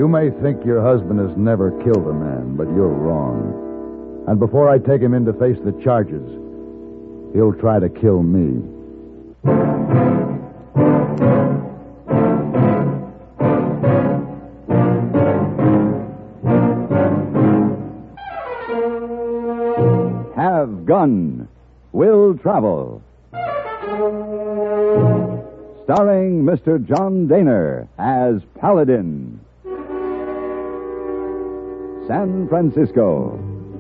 You may think your husband has never killed a man, but you're wrong. And before I take him in to face the charges, he'll try to kill me. Have Gun Will Travel. Starring Mr. John Daner as Paladin. San Francisco,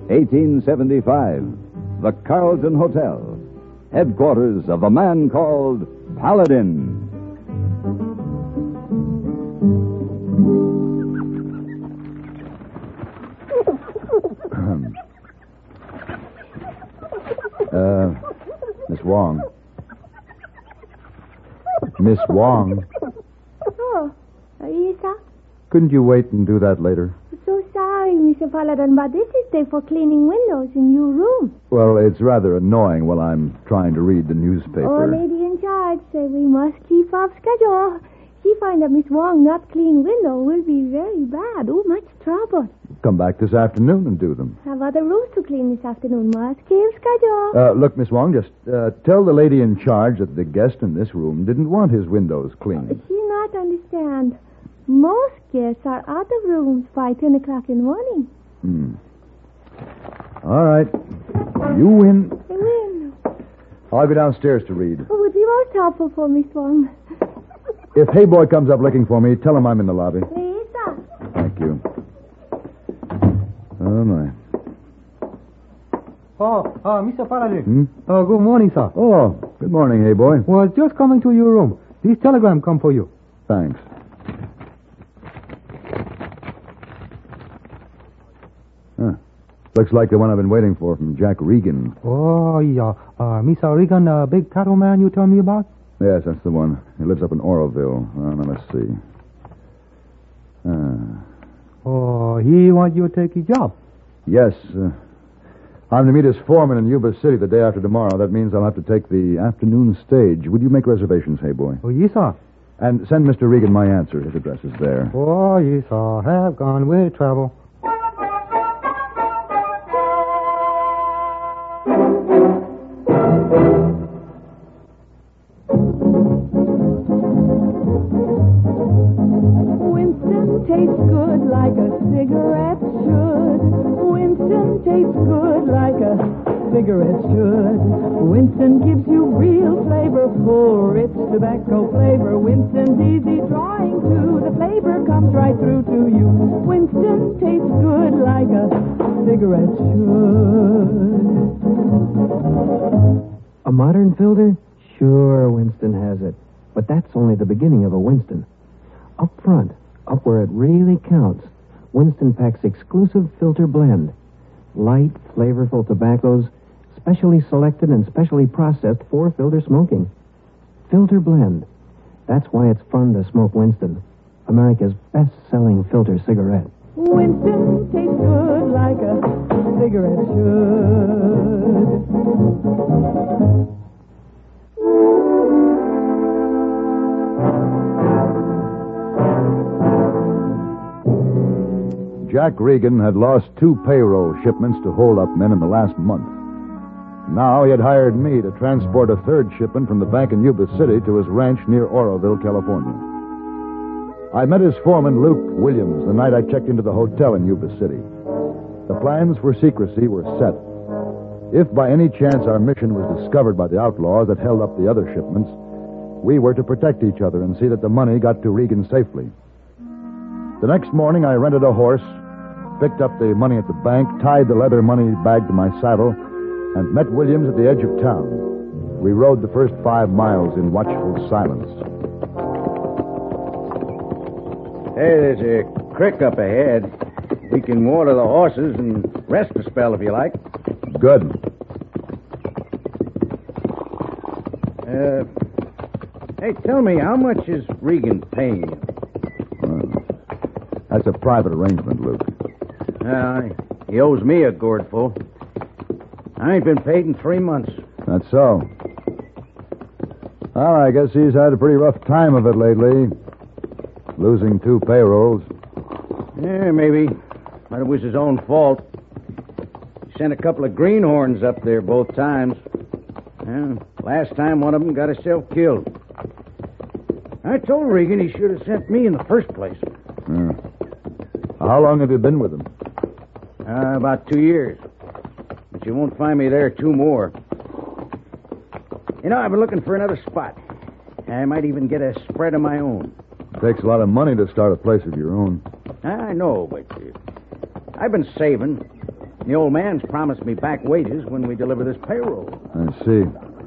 1875. The Carlton Hotel. Headquarters of a man called Paladin. Miss Wong. Miss Wong. Oh, yes, sir. Couldn't you wait and do that later? So sorry, Mr. Paladin, but this is day for cleaning windows in your room. Well, it's rather annoying while I'm trying to read the newspaper. Our lady in charge said we must keep up schedule. She find that Miss Wong not clean window will be very bad. Oh, much trouble. Come back this afternoon and do them. Have other rooms to clean this afternoon. Must keep schedule. Look, Miss Wong, just tell the lady in charge that the guest in this room didn't want his windows cleaned. She not understand. Most guests are out of rooms by 10 o'clock in the morning. All right. You win. I win. I'll go downstairs to read. Oh, would be most helpful for Miss Wong. If Hey Boy comes up looking for me, tell him I'm in the lobby. Yes, sir. Thank you. Oh, my. Mr. Paladin. Good morning, sir. Oh, good morning, Hey Boy. Was just coming to your room. This telegram come for you. Thanks. Huh. Looks like the one I've been waiting for from Jack Regan. Oh, yeah. Mr. Regan, big cattle man you told me about? Yes, that's the one. He lives up in Oroville. Now, let's see. He want you to take his job. Yes. I'm to meet his foreman in Yuba City the day after tomorrow. That means I'll have to take the afternoon stage. Would you make reservations, Hey Boy? Oh, yes, sir. And send Mr. Regan my answer. His address is there. Oh, yes, sir. Have gone with travel. Winston tastes good like a cigarette should. Winston tastes good like a cigarette should. Winston gives you real flavor, full, rich tobacco flavor. Winston's easy drawing too. The flavor comes right through to you. Winston tastes good like a cigarette should. A modern filter? Sure, Winston has it. But that's only the beginning of a Winston. Up front, up where it really counts, Winston packs exclusive filter blend. Light, flavorful tobaccos, specially selected and specially processed for filter smoking. Filter blend. That's why it's fun to smoke Winston, America's best-selling filter cigarette. Winston tastes good like a cigarette should. Jack Regan had lost 2 payroll shipments to hold-up men in the last month. Now he had hired me to transport a 3rd shipment from the bank in Yuba City to his ranch near Oroville, California. I met his foreman, Luke Williams, the night I checked into the hotel in Yuba City. The plans for secrecy were set. If by any chance our mission was discovered by the outlaws that held up the other shipments, we were to protect each other and see that the money got to Regan safely. The next morning, I rented a horse, picked up the money at the bank, tied the leather money bag to my saddle, and met Williams at the edge of town. We rode the first 5 miles in watchful silence. Hey, there's a creek up ahead. We can water the horses and rest a spell if you like. Good. Hey, tell me, how much is Regan paying you? That's a private arrangement, Luke. He owes me a gourdful. I ain't been paid in 3 months. That's so. Well, I guess he's had a pretty rough time of it lately. Losing 2 payrolls. Yeah, maybe. But it was his own fault. He sent a couple of greenhorns up there both times. Yeah, last time one of them got himself killed. I told Regan he should have sent me in the first place. How long have you been with him? About 2 years. But you won't find me there 2 more. You know, I've been looking for another spot. I might even get a spread of my own. It takes a lot of money to start a place of your own. I know, but I've been saving. The old man's promised me back wages when we deliver this payroll. I see.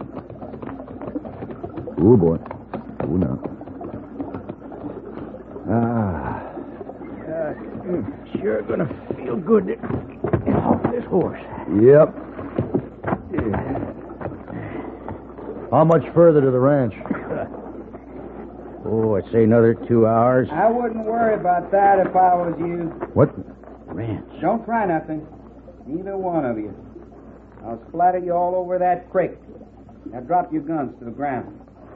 Ooh, boy. Ooh, now. Sure gonna feel good to get off this horse. Yep. How much further to the ranch? Oh, I'd say another 2 hours. I wouldn't worry about that if I was you. What? Ranch. Don't try nothing. Neither one of you. I'll splatter you all over that creek. Now drop your guns to the ground.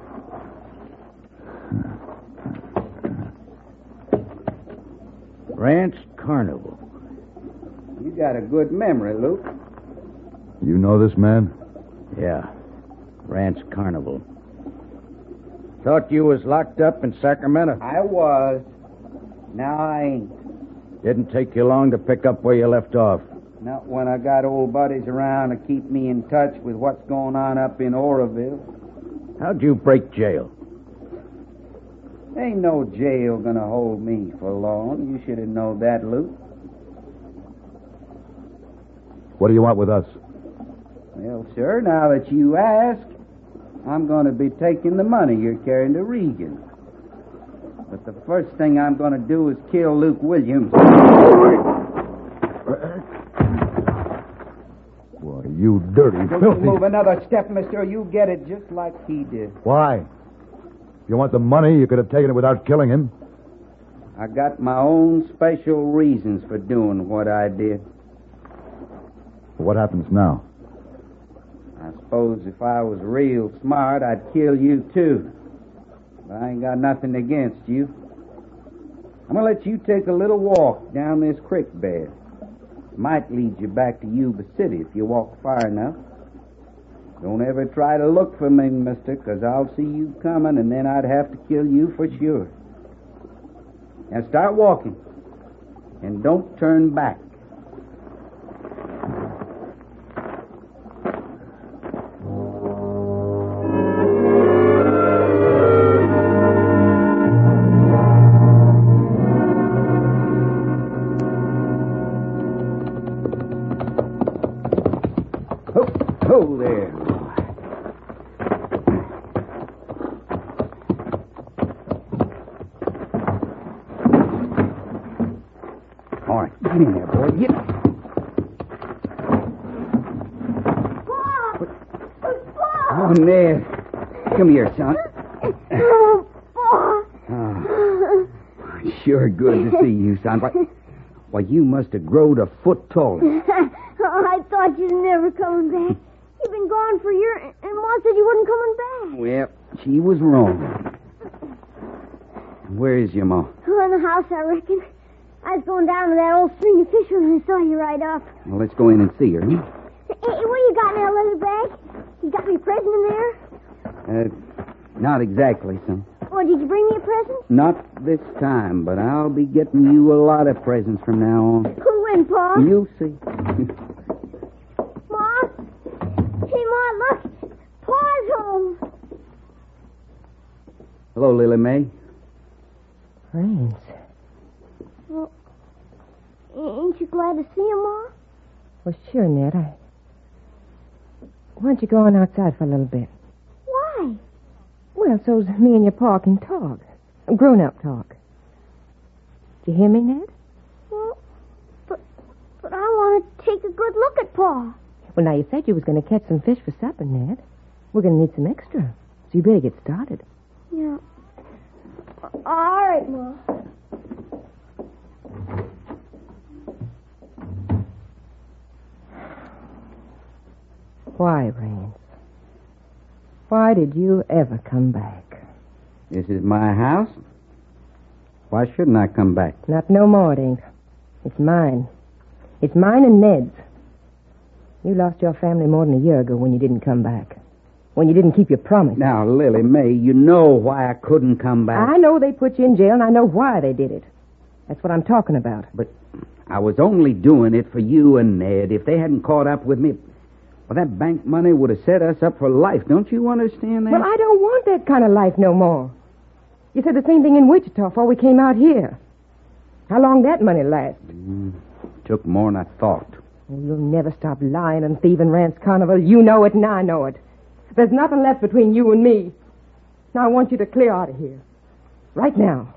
Ranch Carnival. You got a good memory, Luke. You know this man? Yeah. Ranch Carnival. Thought you was locked up in Sacramento. I was. Now I ain't. Didn't take you long to pick up where you left off. Not when I got old buddies around to keep me in touch with what's going on up in Oroville. How'd you break jail? Ain't no jail gonna hold me for long. You should have known that, Luke. What do you want with us? Well, sir, now that you ask, I'm going to be taking the money you're carrying to Regan. But the first thing I'm going to do is kill Luke Williams. Boy, you dirty, Don't filthy... you move another step, mister, or you get it just like he did. Why? If you want the money, you could have taken it without killing him. I got my own special reasons for doing what I did. What happens now? I suppose if I was real smart, I'd kill you, too. But I ain't got nothing against you. I'm going to let you take a little walk down this creek bed. Might lead you back to Yuba City if you walk far enough. Don't ever try to look for me, mister, because I'll see you coming, and then I'd have to kill you for sure. Now start walking, and don't turn back. Oh, there. All right, get in there, boy. Get. Oh, Ned. Come here, son. Oh, sure good to see you, son. Why, you must have growed a foot taller. I thought you was never coming back. You've been gone for a year, and Ma said you wasn't coming back. Well, she was wrong. Where is your ma? Oh, in the house, I reckon. I was going down to that old string of fish when I saw you right off. Well, let's go in and see her. Hey, what you got in that leather bag? You got me a present in there? Not exactly, son. Well, did you bring me a present? Not this time, but I'll be getting you a lot of presents from now on. When, Pa? You'll see. Ma? Hey, Ma, look. Pa's home. Hello, Lily Mae. Rains. Well, ain't you glad to see him, Ma? Well, sure, Ned. Why don't you go on outside for a little bit? Why? Well, so's me and your Pa can talk. Grown-up talk. Do you hear me, Ned? Well, but I want to take a good look at Pa. Well, now, you said you was going to catch some fish for supper, Ned. We're going to need some extra. So you better get started. Yeah. All right, Ma. Why, Rains? Why did you ever come back? This is my house. Why shouldn't I come back? Not no more, it ain't. It's mine. It's mine and Ned's. You lost your family more than a year ago when you didn't come back. When you didn't keep your promise. Now, Lily Mae, you know why I couldn't come back. I know they put you in jail, and I know why they did it. That's what I'm talking about. But I was only doing it for you and Ned. If they hadn't caught up with me, well, that bank money would have set us up for life. Don't you understand that? Well, I don't want that kind of life no more. You said the same thing in Wichita before we came out here. How long that money last? Took more than I thought. You'll never stop lying and thieving, Rance Carnival. You know it and I know it. There's nothing left between you and me. Now I want you to clear out of here. Right now.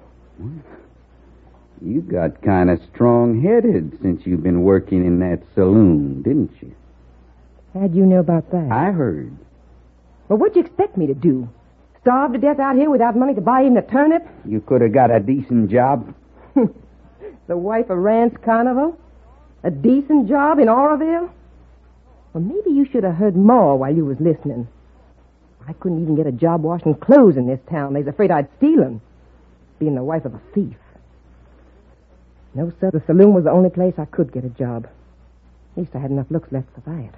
You got kind of strong-headed since you've been working in that saloon, didn't you? How'd you know about that? I heard. Well, what'd you expect me to do? Starve to death out here without money to buy even a turnip? You could have got a decent job. The wife of Rance Carnival? A decent job in Oroville? Well, maybe you should have heard more while you was listening. I couldn't even get a job washing clothes in this town. They's afraid I'd steal 'em, being the wife of a thief. No, sir, the saloon was the only place I could get a job. At least I had enough looks left for that.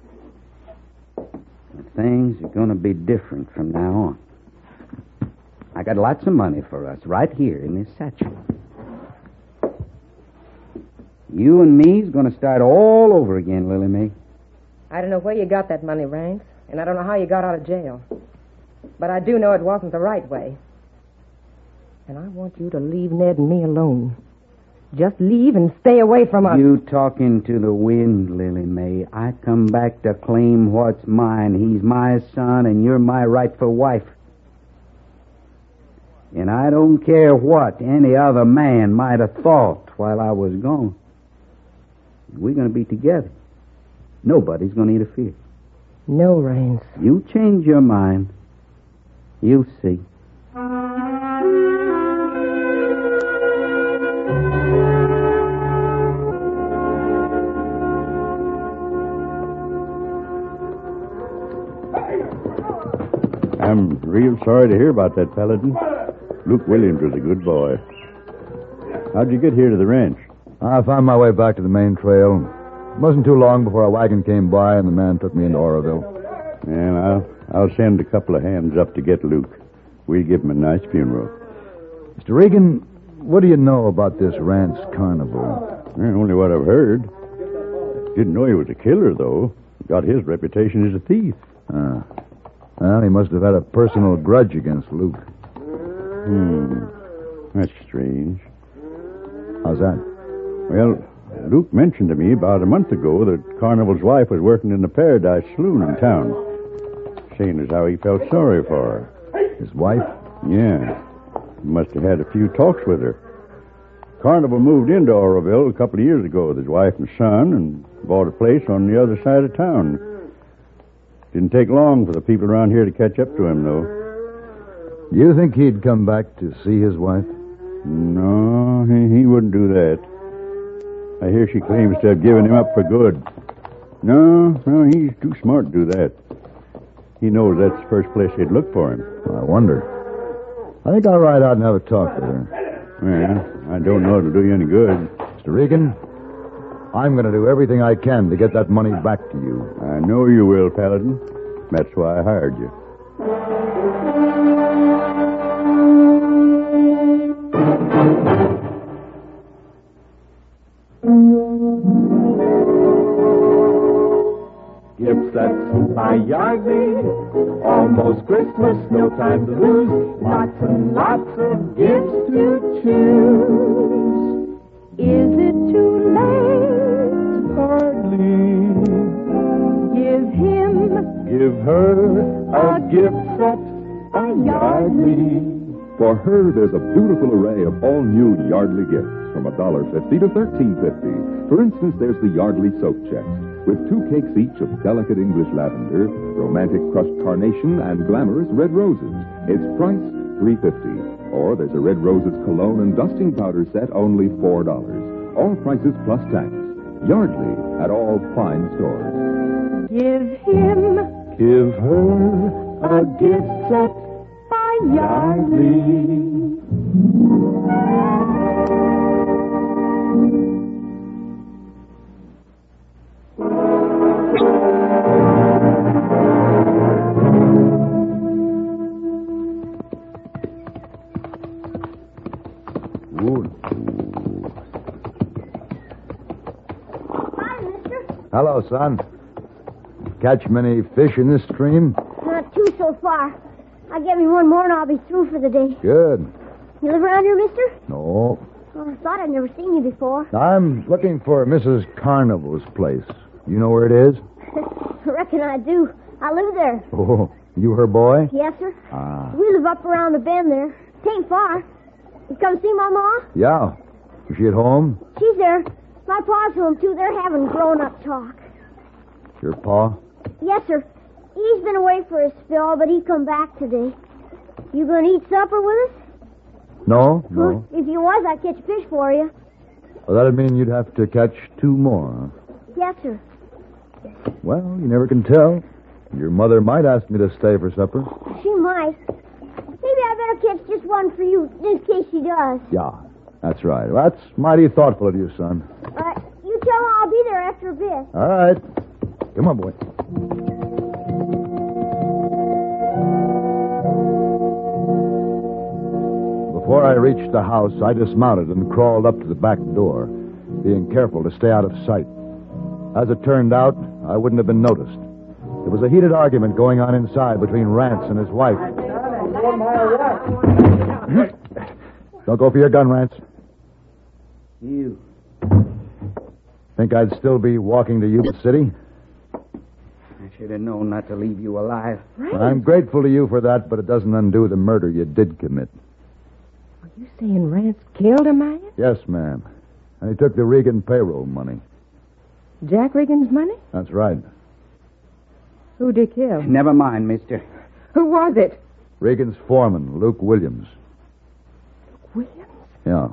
Things are going to be different from now on. I got lots of money for us right here in this satchel. You and me's going to start all over again, Lily Mae. I don't know where you got that money, Rance, and I don't know how you got out of jail. But I do know it wasn't the right way. And I want you to leave Ned and me alone. Just leave and stay away from us. You talking to the wind, Lily Mae. I come back to claim what's mine. He's my son, and you're my rightful wife. And I don't care what any other man might have thought while I was gone. We're going to be together. Nobody's going to interfere. No, Rance. You change your mind. You'll see. I'm real sorry to hear about that, Paladin. Luke Williams was a good boy. How'd you get here to the ranch? I found my way back to the main trail. It wasn't too long before a wagon came by and the man took me into Oroville. And I'll send a couple of hands up to get Luke. We'll give him a nice funeral. Mr. Regan, what do you know about this Rance Carnival? Only what I've heard. Didn't know he was a killer, though. Got his reputation as a thief. Well, he must have had a personal grudge against Luke. That's strange. How's that? Well, Luke mentioned to me about a month ago that Carnival's wife was working in the Paradise Saloon in town. Saying as how he felt sorry for her. His wife? Yeah. He must have had a few talks with her. Carnival moved into Oroville a couple of years ago with his wife and son and bought a place on the other side of town. Didn't take long for the people around here to catch up to him, though. Do you think he'd come back to see his wife? No, he wouldn't do that. I hear she claims to have given him up for good. No, he's too smart to do that. He knows that's the first place he'd look for him. I wonder. I think I'll ride out and have a talk with her. Well, I don't know it'll do you any good. Mr. Regan, I'm going to do everything I can to get that money back to you. I know you will, Paladin. That's why I hired you. Gift sets by Yardley, almost Christmas, no time to lose. Lots and lots of gifts to choose. Is it too late? Hardly. Give her a gift set by Yardley. For her, there's a beautiful array of all-new Yardley gifts from $1.50 to $13.50. For instance, there's the Yardley soap chest with 2 cakes each of delicate English lavender, romantic crushed carnation, and glamorous red roses. Its price, $3.50. Or there's a red roses cologne and dusting powder set, only $4. All prices plus tax. Yardley at all fine stores. Give her a gift set by Yardley. Hello, son. Catch many fish in this stream? Not two so far. I'll get me one more and I'll be through for the day. Good. You live around here, mister? No. Oh, I thought I'd never seen you before. I'm looking for Mrs. Carnival's place. You know where it is? I reckon I do. I live there. Oh, you her boy? Yes, sir. Ah. We live up around the bend there. Tain't far. You come see my ma? Yeah. Is she at home? She's there. My pa's home, too. They're having grown-up talk. Your pa? Yes, sir. He's been away for a spell, but he come back today. You gonna eat supper with us? No. If you was, I'd catch fish for you. Well, that'd mean you'd have to catch 2 more. Yes, sir. Well, you never can tell. Your mother might ask me to stay for supper. She might. Maybe I better catch just one for you, in case she does. Yeah, that's right. Well, that's mighty thoughtful of you, son. You tell her I'll be there after a bit. All right. Come on, boy. Before I reached the house, I dismounted and crawled up to the back door, being careful to stay out of sight. As it turned out, I wouldn't have been noticed. There was a heated argument going on inside between Rance and his wife. Don't go for your gun, Rance. You. Think I'd still be walking to Yuba City? I should have known not to leave you alive. I'm grateful to you for that, but it doesn't undo the murder you did commit. Are you saying Rance killed Amaya? Yes, ma'am. And he took the Regan payroll money. Jack Regan's money? That's right. Who'd he kill? Never mind, mister. Who was it? Regan's foreman, Luke Williams. Williams? Yeah.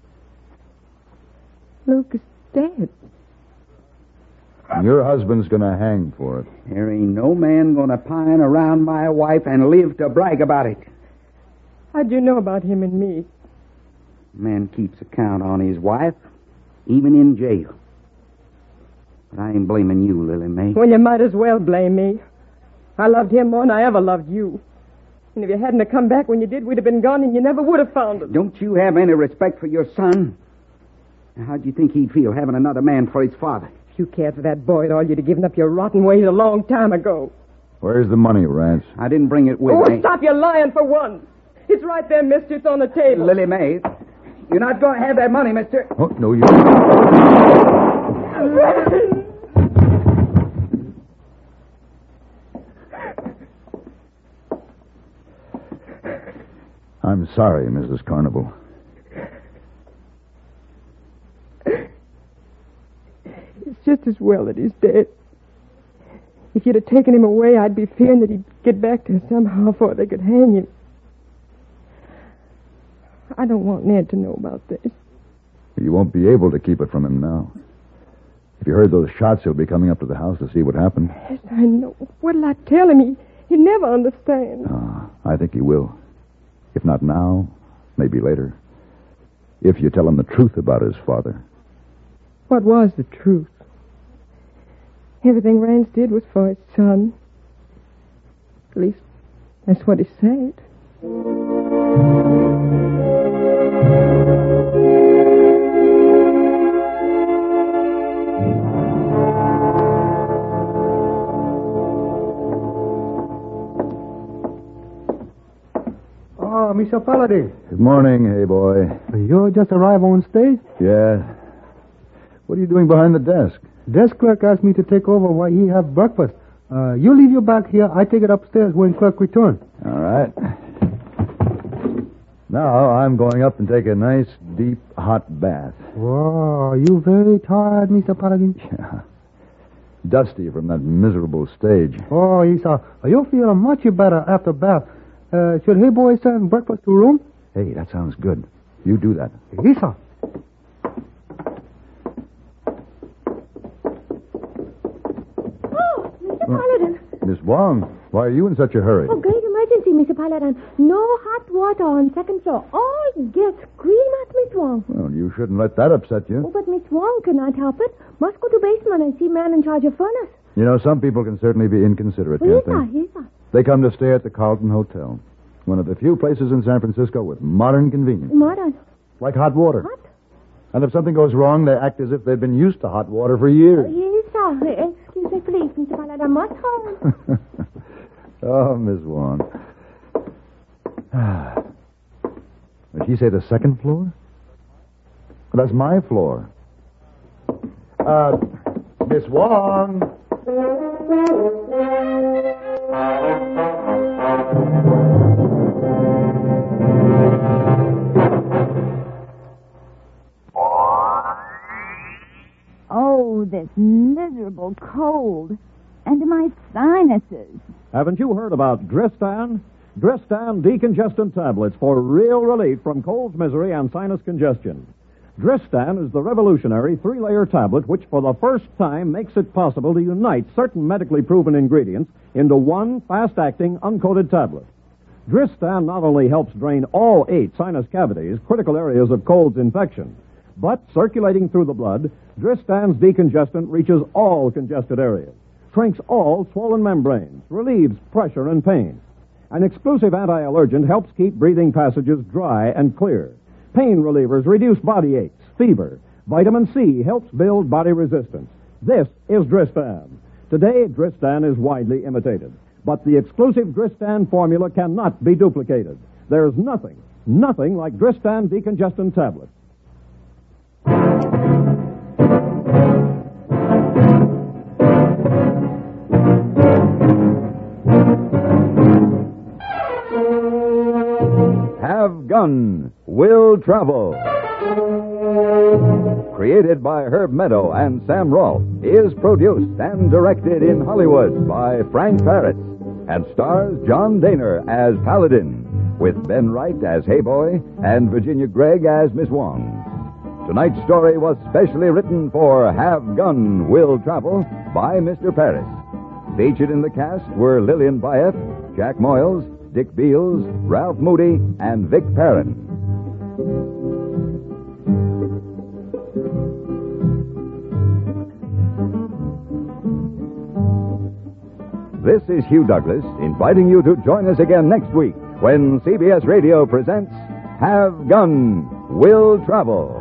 Luke is dead. And your husband's going to hang for it. There ain't no man gonna pine around my wife and live to brag about it. How'd you know about him and me? Man keeps account on his wife, even in jail. But I ain't blaming you, Lily Mae. Well, you might as well blame me. I loved him more than I ever loved you. And if you hadn't have come back when you did, we'd have been gone and you never would have found us. Don't you have any respect for your son? Now, how'd you think he'd feel having another man for his father? If you cared for that boy at all, you'd have given up your rotten ways a long time ago. Where's the money, Rance? I didn't bring it with me. Oh, stop your lying for once. It's right there, mister. It's on the table. Lily Mae, you're not going to have that money, mister. Oh, no, you... I'm sorry, Mrs. Carnival. It's just as well that he's dead. If you'd have taken him away, I'd be fearing that he'd get back to us somehow before they could hang him. I don't want Ned to know about this. You won't be able to keep it from him now. If you heard those shots, he'll be coming up to the house to see what happened. Yes, I know. What'll I tell him? He'd never understand. I think he will. If not now, maybe later. If you tell him the truth about his father. What was the truth? Everything Rance did was for his son. At least, that's what he said. Oh, Mr. Paladin. Good morning, hey boy. You just arrived on stage? Yeah. What are you doing behind the desk? Desk clerk asked me to take over while he have breakfast. You leave your bag here. I take it upstairs when clerk return. All right. Now I'm going up and take a nice, deep, hot bath. Whoa, you very tired, Mr. Paladin? Yeah. Dusty from that miserable stage. Oh, Isa, you feel much better after bath. Should hey boy send breakfast to room? Hey, that sounds good. You do that. Isa. Oh, Mr. Paladin. Miss Wong, why are you in such a hurry? Oh, great emergency, Mr. Paladin. No hot water on second floor. All guests scream at Miss Wong. Well, you shouldn't let that upset you. Oh, but Miss Wong cannot help it. Must go to basement and see man in charge of furnace. You know, some people can certainly be inconsiderate, Well, can't they? yes, sir. They come to stay at the Carlton Hotel, one of the few places in San Francisco with modern convenience. Modern. Like hot water. What? And if something goes wrong, they act as if they've been used to hot water for years. Yes, sir. Excuse me, please, Mr. Paladin. Must hold. Oh, Miss Wong. Did she say the second floor? Well, that's my floor. Miss Wong. Oh, this miserable cold. And my sinuses. Haven't you heard about Dristan? Dristan decongestant tablets for real relief from cold misery and sinus congestion. Dristan is the revolutionary three-layer tablet which for the first time makes it possible to unite certain medically proven ingredients into one fast-acting, uncoated tablet. Dristan not only helps drain all 8 sinus cavities, critical areas of cold's infection, but circulating through the blood, Dristan's decongestant reaches all congested areas, shrinks all swollen membranes, relieves pressure and pain. An exclusive anti-allergen helps keep breathing passages dry and clear. Pain relievers reduce body aches, fever. Vitamin C helps build body resistance. This is Dristan. Today, Dristan is widely imitated, but the exclusive Dristan formula cannot be duplicated. There's nothing like Dristan decongestant tablets. Have Gun, Will Travel. Created by Herb Meadow and Sam Rolfe, is produced and directed in Hollywood by Frank Paris, and stars John Daner as Paladin, with Ben Wright as Hayboy and Virginia Gregg as Miss Wong. Tonight's story was specially written for Have Gun, Will Travel by Mr. Paris. Featured in the cast were Lillian Bayef, Jack Moyles, Dick Beals, Ralph Moody, and Vic Perrin. This is Hugh Douglas inviting you to join us again next week when CBS Radio presents Have Gun, Will Travel.